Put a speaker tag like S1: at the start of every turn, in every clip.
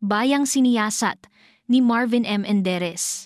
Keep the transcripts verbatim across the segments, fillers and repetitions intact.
S1: Bayang Siniyasat ni Marvin M. Enderes.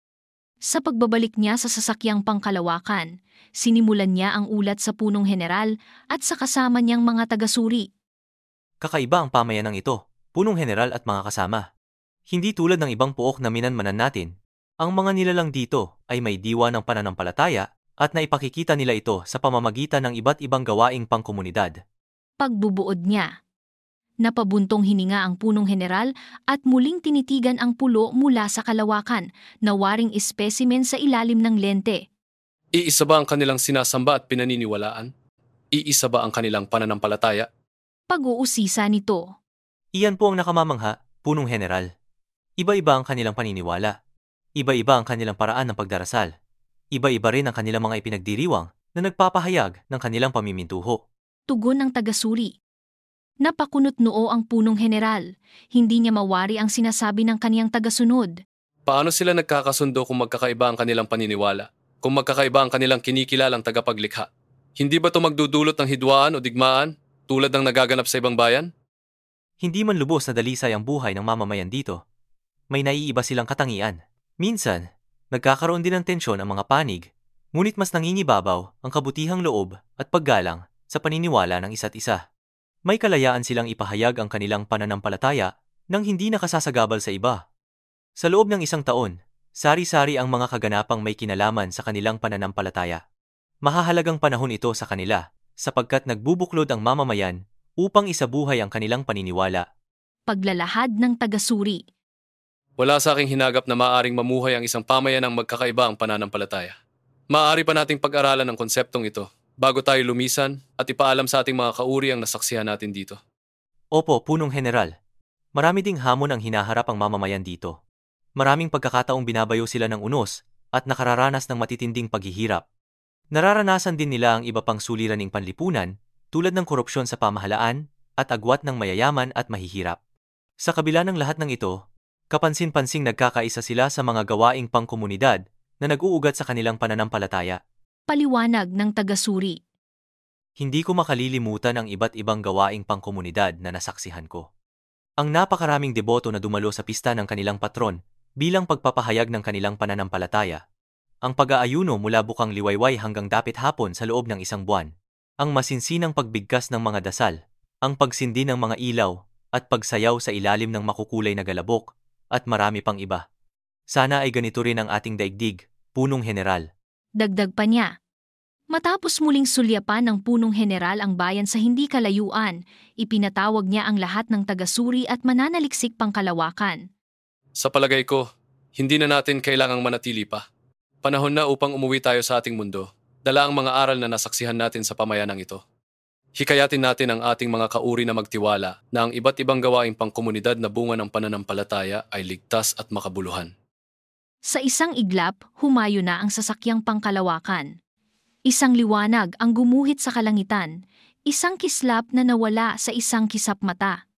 S1: Sa pagbabalik niya sa sasakyang Pangkalawakan, sinimulan niya ang ulat sa punong general at sa kasama niyang mga taga-suri.
S2: Kakaiba ang pamayanang ito, punong general at mga kasama. Hindi tulad ng ibang pook na minanmanan natin. Ang mga nilalang dito ay may diwa ng pananampalataya at naipakikita nila ito sa pamamagitan ng iba't ibang gawaing pangkomunidad.
S1: Pagbubuod niya. Napabuntong hininga ang punong general at muling tinitigan ang pulo mula sa kalawakan na waring espesimen sa ilalim ng lente.
S3: Iisa ba ang kanilang sinasamba at pinaniniwalaan? Iisa ba ang kanilang pananampalataya?
S1: Pag-uusisa nito.
S2: Iyan po ang nakamamangha, punong general. Iba-iba ang kanilang paniniwala. Iba-iba ang kanilang paraan ng pagdarasal. Iba-iba rin ang kanilang mga ipinagdiriwang na nagpapahayag ng kanilang pamimintuho.
S1: Tugon ng taga-suri. Napakunot noo ang punong general. Hindi niya mawari ang sinasabi ng kaniyang tagasunod.
S3: Paano sila nagkakasundo kung magkakaiba ang kanilang paniniwala? Kung magkakaiba ang kanilang kinikilalang tagapaglikha? Hindi ba ito magdudulot ng hidwaan o digmaan tulad ng nagaganap sa ibang bayan?
S2: Hindi man lubos na dalisay ang buhay ng mamamayan dito. May naiiba silang katangian. Minsan, nagkakaroon din ng tensyon ang mga panig, ngunit mas nangingibabaw ang kabutihang loob at paggalang sa paniniwala ng isa't isa. May kalayaan silang ipahayag ang kanilang pananampalataya nang hindi nakasasagabal sa iba. Sa loob ng isang taon, sari-sari ang mga kaganapang may kinalaman sa kanilang pananampalataya. Mahahalagang panahon ito sa kanila, sapagkat nagbubuklod ang mamamayan upang isabuhay ang kanilang paniniwala.
S1: Paglalahad ng taga-suri.
S3: Wala sa aking hinagap na maaaring mamuhay ang isang pamayanang magkakaiba ang pananampalataya. Maaari pa nating pag-aralan ang konseptong ito bago tayo lumisan at ipaalam sa ating mga kauri ang nasaksihan natin dito.
S2: Opo, punong general. Marami ding hamon ang hinaharap ang mamamayan dito. Maraming pagkakataong binabayo sila ng unos at nakararanas ng matitinding paghihirap. Nararanasan din nila ang iba pang suliraning panlipunan tulad ng korupsyon sa pamahalaan at agwat ng mayayaman at mahihirap. Sa kabila ng lahat ng ito, kapansin-pansing nagkakaisa sila sa mga gawaing pangkomunidad na nag-uugat sa kanilang pananampalataya.
S1: Paliwanag ng taga-suri.
S2: Hindi ko makalilimutan ang iba't ibang gawaing pangkomunidad na nasaksihan ko. Ang napakaraming deboto na dumalo sa pista ng kanilang patron bilang pagpapahayag ng kanilang pananampalataya. Ang pag-aayuno mula bukang liwayway hanggang dapit hapon sa loob ng isang buwan. Ang masinsinang pagbigkas ng mga dasal. Ang pagsindi ng mga ilaw at pagsayaw sa ilalim ng makukulay na galabok at marami pang iba. Sana ay ganito rin ang ating daigdig, punong general.
S1: Dagdag pa niya. Matapos muling sulyapan ng punong general ang bayan sa hindi kalayuan, ipinatawag niya ang lahat ng taga-suri at mananaliksik pangkalawakan.
S3: Sa palagay ko, hindi na natin kailangang manatili pa. Panahon na upang umuwi tayo sa ating mundo, dala ang mga aral na nasaksihan natin sa pamayanang ito. Hikayatin natin ang ating mga kauri na magtiwala na ang iba't ibang gawaing pangkomunidad na bunga ng pananampalataya ay ligtas at makabuluhan.
S1: Sa isang iglap, humayo na ang sasakyang Pangkalawakan. Isang liwanag ang gumuhit sa kalangitan, isang kislap na nawala sa isang kisap mata.